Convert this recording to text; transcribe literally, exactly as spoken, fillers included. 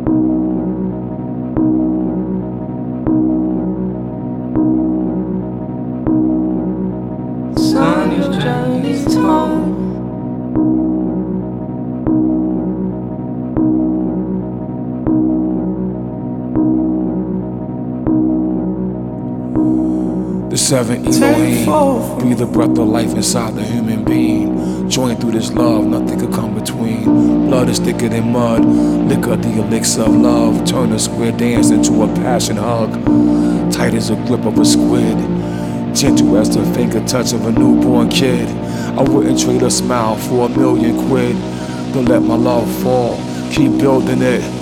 Sun is journey's tone. The seven Elohim, breathe the breath of life inside the human being. Join through this love, nothing could come between. Blood is thicker than mud, liquor the elixir of love. Turn a square dance into a passion hug. Tight as a grip of a squid, gentle as the finger touch of a newborn kid. I wouldn't trade a smile for a million quid. Don't let my love fall, keep building it.